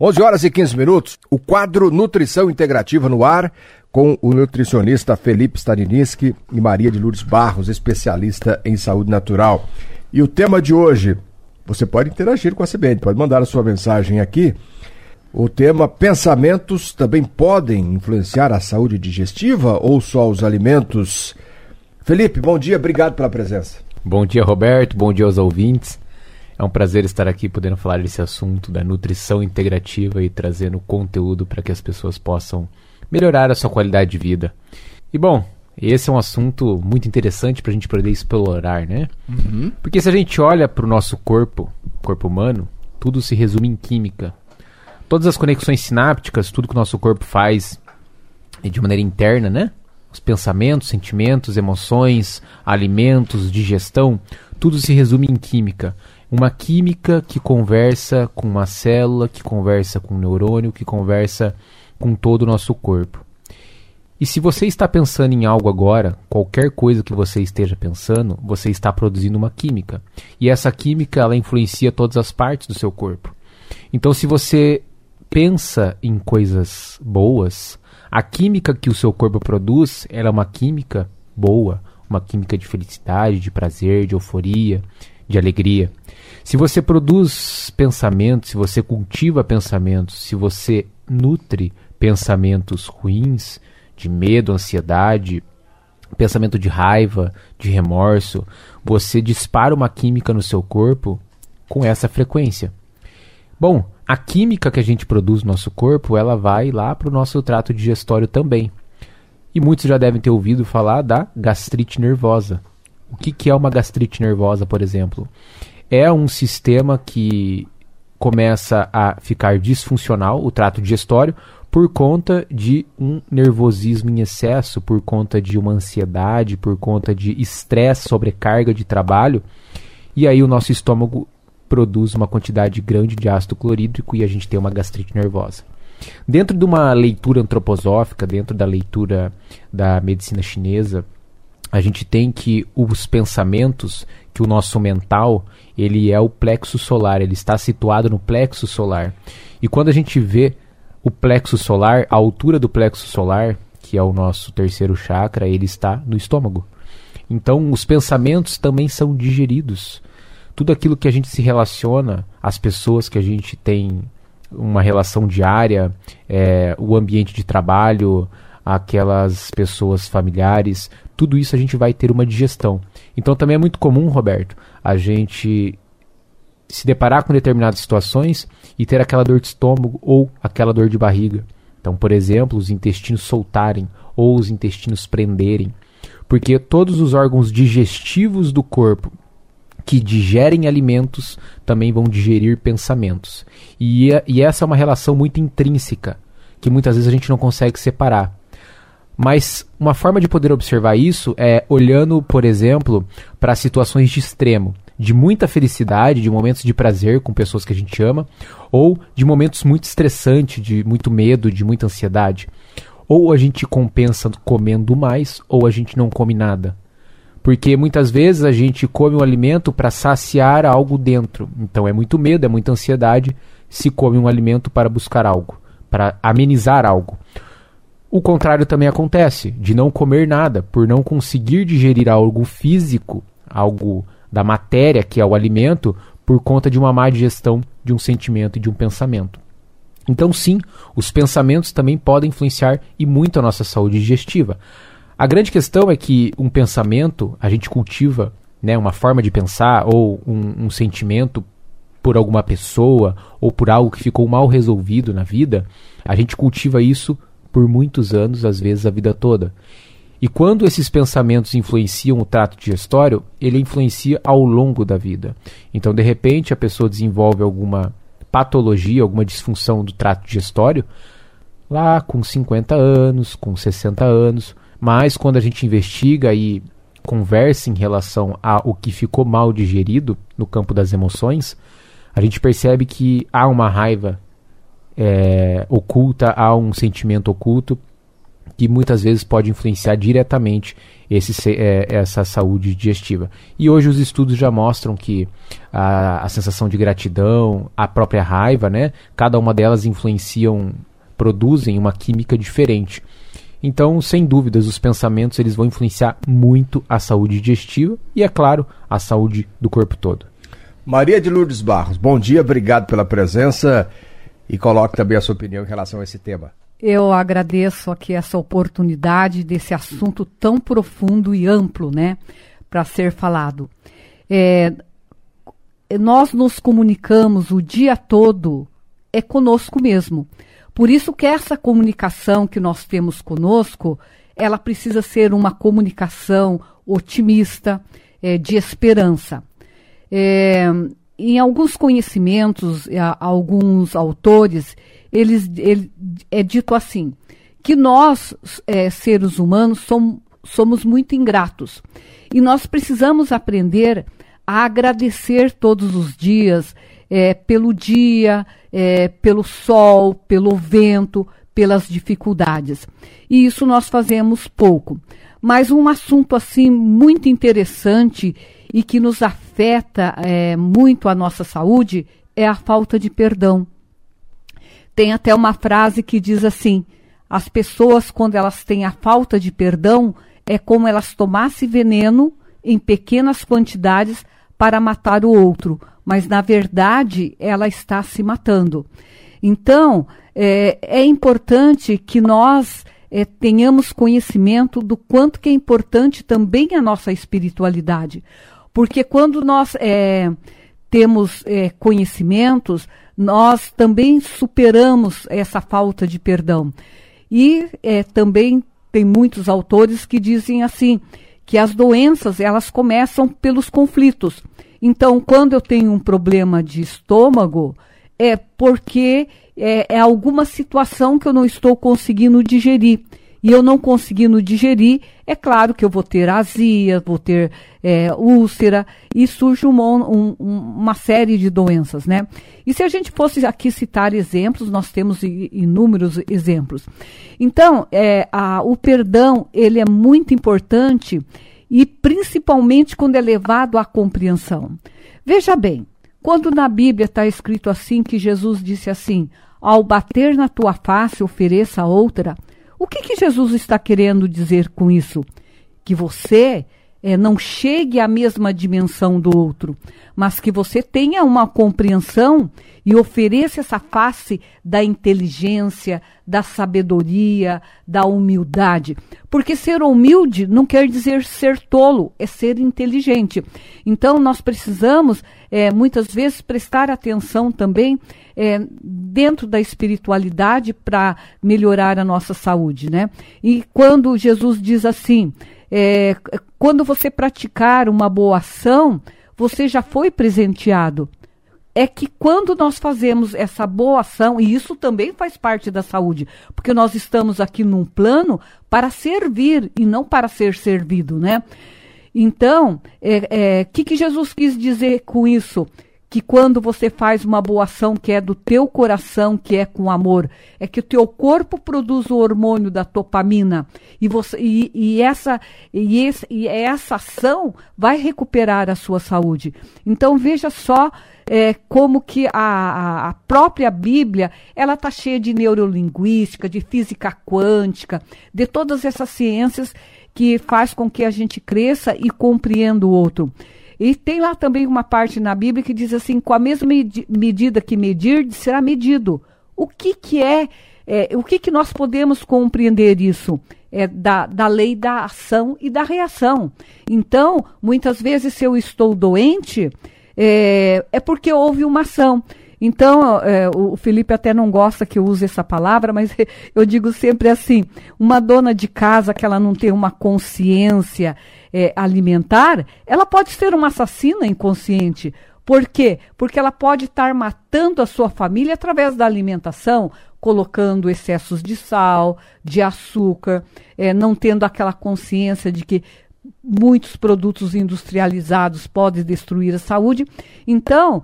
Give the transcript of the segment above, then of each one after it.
11 horas e 15 minutos, o quadro Nutrição Integrativa no ar, com o nutricionista Felipe Staninisky e Maria de Lourdes Barros, especialista em saúde natural. E o tema de hoje, você pode interagir com a CBN, pode mandar a sua mensagem aqui. O tema: pensamentos também podem influenciar a saúde digestiva ou só os alimentos? Felipe, bom dia, obrigado pela presença. Bom dia, Roberto, bom dia aos ouvintes. É um prazer estar aqui podendo falar desse assunto da nutrição integrativa e trazendo conteúdo para que as pessoas possam melhorar a sua qualidade de vida. E bom, esse é um assunto muito interessante para a gente poder explorar, né? Porque se a gente olha para o nosso corpo humano, tudo se resume em química. Todas as conexões sinápticas, tudo que o nosso corpo faz de maneira interna, né? Os pensamentos, sentimentos, emoções, alimentos, digestão, tudo se resume em química. Uma química que conversa com uma célula, que conversa com um neurônio, que conversa com todo o nosso corpo. E se você está pensando em algo agora, qualquer coisa que você esteja pensando, você está produzindo uma química. E essa química, ela influencia todas as partes do seu corpo. Então, se você pensa em coisas boas, a química que o seu corpo produz, ela é uma química boa, uma química de felicidade, de prazer, de euforia, de alegria. Se você produz pensamentos, se você cultiva pensamentos, se você nutre pensamentos ruins, de medo, ansiedade, pensamento de raiva, de remorso, você dispara uma química no seu corpo com essa frequência. Bom, a química que a gente produz no nosso corpo, ela vai lá para o nosso trato digestório também. E muitos já devem ter ouvido falar da gastrite nervosa. O que é uma gastrite nervosa, por exemplo? É um sistema que começa a ficar disfuncional, o trato digestório, por conta de um nervosismo em excesso, por conta de uma ansiedade, por conta de estresse, sobrecarga de trabalho. E aí o nosso estômago produz uma quantidade grande de ácido clorídrico e a gente tem uma gastrite nervosa. Dentro de uma leitura antroposófica, dentro da leitura da medicina chinesa, a gente tem que os pensamentos, que o nosso mental, ele é o plexo solar, ele está situado no plexo solar. E quando a gente vê o plexo solar, a altura do plexo solar, que é o nosso terceiro chakra, ele está no estômago. Então, os pensamentos também são digeridos. Tudo aquilo que a gente se relaciona, as pessoas que a gente tem uma relação diária, o ambiente de trabalho, aquelas pessoas familiares, tudo isso a gente vai ter uma digestão. Então também é muito comum, Roberto, a gente se deparar com determinadas situações e ter aquela dor de estômago ou aquela dor de barriga. Então, por exemplo, os intestinos soltarem ou os intestinos prenderem. Porque todos os órgãos digestivos do corpo que digerem alimentos também vão digerir pensamentos. E essa é uma relação muito intrínseca, que muitas vezes a gente não consegue separar. Mas uma forma de poder observar isso é olhando, por exemplo, para situações de extremo, de muita felicidade, de momentos de prazer com pessoas que a gente ama, ou de momentos muito estressantes, de muito medo, de muita ansiedade. Ou a gente compensa comendo mais, ou a gente não come nada. Porque muitas vezes a gente come um alimento para saciar algo dentro. Então é muito medo, é muita ansiedade, se come um alimento para buscar algo, para amenizar algo. O contrário também acontece, de não comer nada, por não conseguir digerir algo físico, algo da matéria, que é o alimento, por conta de uma má digestão de um sentimento e de um pensamento. Então sim, os pensamentos também podem influenciar e muito a nossa saúde digestiva. A grande questão é que um pensamento, a gente cultiva, né, uma forma de pensar ou um sentimento por alguma pessoa ou por algo que ficou mal resolvido na vida, a gente cultiva isso por muitos anos, às vezes a vida toda. E quando esses pensamentos influenciam o trato digestório, ele influencia ao longo da vida. Então, de repente, a pessoa desenvolve alguma patologia, alguma disfunção do trato digestório, lá com 50 anos, com 60 anos, mas quando a gente investiga e conversa em relação ao que ficou mal digerido no campo das emoções, a gente percebe que há uma raiva oculta, há um sentimento oculto que muitas vezes pode influenciar diretamente essa saúde digestiva. E hoje os estudos já mostram que a sensação de gratidão, a própria raiva, né, cada uma delas produzem uma química diferente. Então, sem dúvidas, os pensamentos eles vão influenciar muito a saúde digestiva e, é claro, a saúde do corpo todo. Maria de Lourdes Barros, bom dia, obrigado pela presença e coloque também a sua opinião em relação a esse tema. Eu agradeço aqui essa oportunidade desse assunto tão profundo e amplo, né, para ser falado. Nós nos comunicamos o dia todo conosco mesmo. Por isso que essa comunicação que nós temos conosco, ela precisa ser uma comunicação otimista, de esperança. Em alguns conhecimentos, alguns autores, é dito assim, que nós, seres humanos, somos muito ingratos. E nós precisamos aprender a agradecer todos os dias, pelo dia, pelo sol, pelo vento, pelas dificuldades. E isso nós fazemos pouco. Mas um assunto assim muito interessante e que nos afeta muito a nossa saúde é a falta de perdão. Tem até uma frase que diz assim, as pessoas quando elas têm a falta de perdão é como elas tomassem veneno em pequenas quantidades para matar o outro, mas na verdade ela está se matando. Então, é importante que nós tenhamos conhecimento do quanto que é importante também a nossa espiritualidade. Porque quando nós temos conhecimentos, nós também superamos essa falta de perdão. E também tem muitos autores que dizem assim, que as doenças elas começam pelos conflitos. Então, quando eu tenho um problema de estômago, é porque é alguma situação que eu não estou conseguindo digerir. E eu não conseguindo digerir, é claro que eu vou ter azia, vou ter úlcera, e surge uma série de doenças, né? E se a gente fosse aqui citar exemplos, nós temos inúmeros exemplos. Então, o perdão, ele é muito importante, e principalmente quando é levado à compreensão. Veja bem, quando na Bíblia está escrito assim, que Jesus disse assim, ao bater na tua face, ofereça outra. O que Jesus está querendo dizer com isso? Que você não chegue à mesma dimensão do outro, mas que você tenha uma compreensão e ofereça essa face da inteligência, da sabedoria, da humildade. Porque ser humilde não quer dizer ser tolo, é ser inteligente. Então, nós precisamos, muitas vezes, prestar atenção também dentro da espiritualidade para melhorar a nossa saúde, né? E quando Jesus diz assim, quando você praticar uma boa ação, você já foi presenteado. É que quando nós fazemos essa boa ação, e isso também faz parte da saúde, porque nós estamos aqui num plano para servir e não para ser servido, né? Então, que Jesus quis dizer com isso? Que quando você faz uma boa ação que é do teu coração, que é com amor, é que o teu corpo produz o hormônio da dopamina e essa ação vai recuperar a sua saúde. Então veja só como que a própria Bíblia ela está cheia de neurolinguística, de física quântica, de todas essas ciências que faz com que a gente cresça e compreenda o outro. E tem lá também uma parte na Bíblia que diz assim, com a mesma medida que medir, será medido. O que nós podemos compreender isso? Da lei da ação e da reação. Então, muitas vezes, se eu estou doente, é porque houve uma ação. Então, o Felipe até não gosta que eu use essa palavra, mas eu digo sempre assim, uma dona de casa que ela não tem uma consciência alimentar, ela pode ser uma assassina inconsciente. Por quê? Porque ela pode estar matando a sua família através da alimentação, colocando excessos de sal, de açúcar, não tendo aquela consciência de que muitos produtos industrializados podem destruir a saúde. Então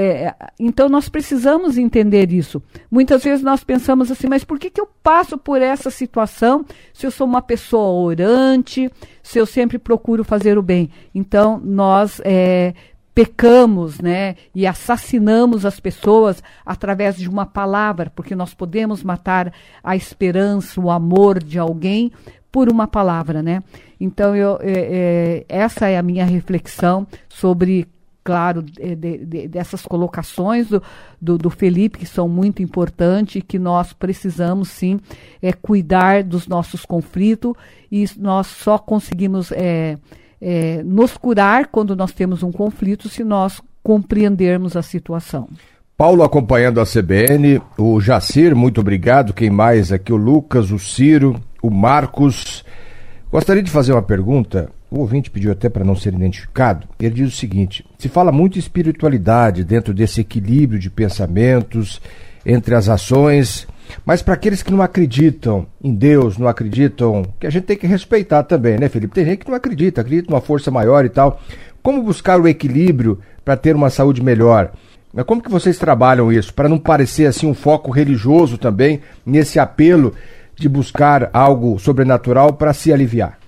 nós precisamos entender isso. Muitas vezes nós pensamos assim, mas por que eu passo por essa situação se eu sou uma pessoa orante, se eu sempre procuro fazer o bem? Então nós pecamos, né, e assassinamos as pessoas através de uma palavra, porque nós podemos matar a esperança, o amor de alguém por uma palavra, né? Então essa é a minha reflexão sobre, claro, dessas colocações do Felipe, que são muito importantes e que nós precisamos sim cuidar dos nossos conflitos, e nós só conseguimos nos curar quando nós temos um conflito, se nós compreendermos a situação. Paulo acompanhando a CBN, o Jacir, muito obrigado. Quem mais aqui? O Lucas, o Ciro, o Marcos. Gostaria de fazer uma pergunta. O ouvinte pediu até para não ser identificado. Ele diz o seguinte: se fala muito em espiritualidade dentro desse equilíbrio de pensamentos entre as ações, mas para aqueles que não acreditam em Deus, não acreditam, que a gente tem que respeitar também, né, Felipe? Tem gente que não acredita numa força maior e tal. Como buscar o equilíbrio para ter uma saúde melhor? Mas como que vocês trabalham isso? Para não parecer assim um foco religioso também, nesse apelo de buscar algo sobrenatural para se aliviar.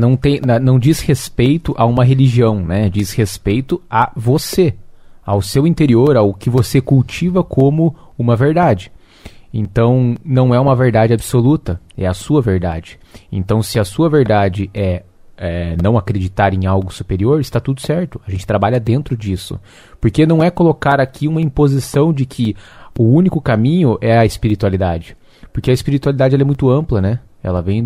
Não diz respeito a uma religião, né? Diz respeito a você, ao seu interior, ao que você cultiva como uma verdade. Então, não é uma verdade absoluta, é a sua verdade. Então, se a sua verdade é não acreditar em algo superior, está tudo certo. A gente trabalha dentro disso. Porque não é colocar aqui uma imposição de que o único caminho é a espiritualidade. Porque a espiritualidade ela é muito ampla, né? Ela vem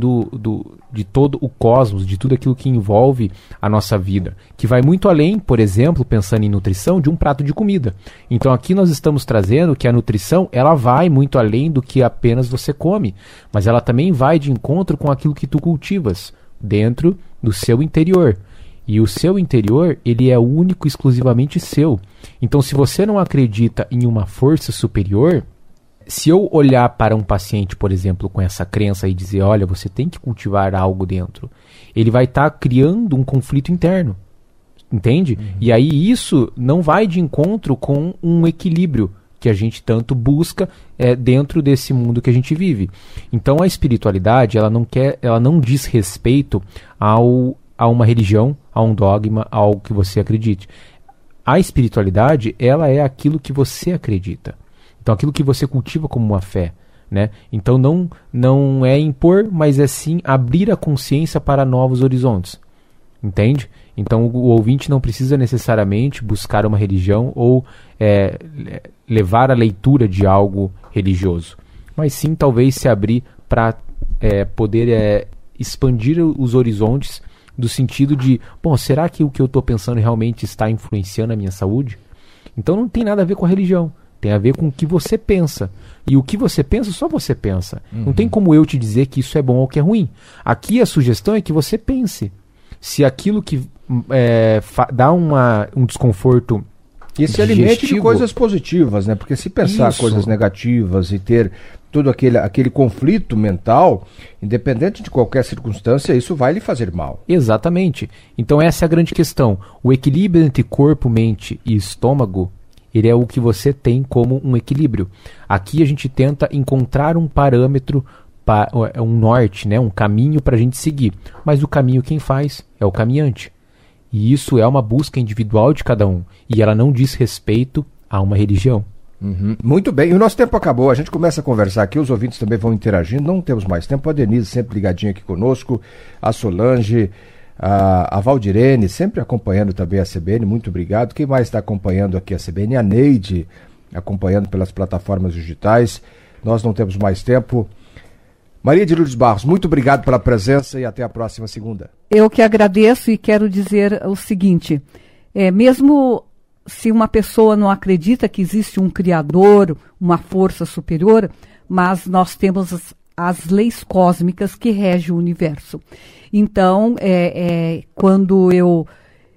de todo o cosmos, de tudo aquilo que envolve a nossa vida. Que vai muito além, por exemplo, pensando em nutrição, de um prato de comida. Então aqui nós estamos trazendo que a nutrição, ela vai muito além do que apenas você come. Mas ela também vai de encontro com aquilo que tu cultivas dentro do seu interior. E o seu interior, ele é único, exclusivamente seu. Então se você não acredita em uma força superior, se eu olhar para um paciente, por exemplo, com essa crença e dizer, olha, você tem que cultivar algo dentro, ele vai estar criando um conflito interno, entende? Uhum. E aí isso não vai de encontro com um equilíbrio que a gente tanto busca dentro desse mundo que a gente vive. Então a espiritualidade, ela não diz respeito a uma religião, a um dogma, a algo que você acredite. A espiritualidade, ela é aquilo que você acredita. Então aquilo que você cultiva como uma fé, né? Então não é impor, mas é sim abrir a consciência para novos horizontes, entende? Então o ouvinte não precisa necessariamente buscar uma religião ou levar a leitura de algo religioso, mas sim talvez se abrir para poder expandir os horizontes do sentido de, bom, será que o que eu estou pensando realmente está influenciando a minha saúde? Então não tem nada a ver com a religião. Tem a ver com o que você pensa. E o que você pensa, só você pensa. Uhum. Não tem como eu te dizer que isso é bom ou que é ruim. Aqui a sugestão é que você pense. Se aquilo que dá um desconforto e se alimente de coisas positivas, né? Porque se pensar coisas negativas e ter todo aquele conflito mental, independente de qualquer circunstância, isso vai lhe fazer mal. Exatamente. Então essa é a grande questão. O equilíbrio entre corpo, mente e estômago, ele é o que você tem como um equilíbrio. Aqui a gente tenta encontrar um parâmetro, um norte, né? Um caminho para a gente seguir. Mas o caminho quem faz é o caminhante. E isso é uma busca individual de cada um. E ela não diz respeito a uma religião. Uhum. Muito bem, e o nosso tempo acabou. A gente começa a conversar aqui, os ouvintes também vão interagindo. Não temos mais tempo. A Denise sempre ligadinha aqui conosco, a Solange, a Valdirene, sempre acompanhando também a CBN, muito obrigado. Quem mais está acompanhando aqui a CBN? A Neide, acompanhando pelas plataformas digitais. Nós não temos mais tempo. Maria de Lourdes Barros, muito obrigado pela presença e até a próxima segunda. Eu que agradeço e quero dizer o seguinte, mesmo se uma pessoa não acredita que existe um criador, uma força superior, mas nós temos as leis cósmicas que regem o universo. Então, quando eu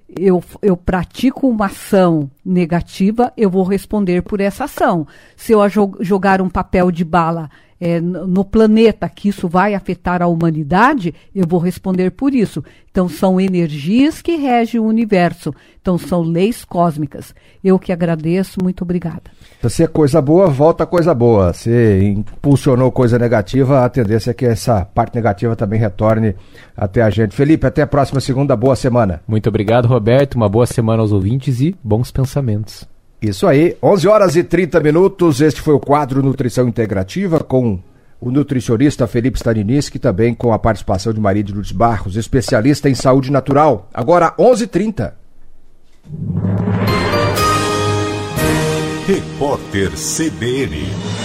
pratico uma ação negativa, eu vou responder por essa ação. Se eu jogar um papel de bala no planeta, que isso vai afetar a humanidade, eu vou responder por isso. Então, são energias que regem o universo. Então, são leis cósmicas. Eu que agradeço, muito obrigada. Se é coisa boa, volta coisa boa. Se impulsionou coisa negativa, a tendência é que essa parte negativa também retorne até a gente. Felipe, até a próxima segunda, boa semana. Muito obrigado, Roberto, uma boa semana aos ouvintes e bons pensamentos. Isso aí, 11h30, este foi o quadro Nutrição Integrativa com o nutricionista Felipe Staninisky, também com a participação de Maria de Lourdes Barros, especialista em saúde natural. Agora, 11h30. Repórter CBN.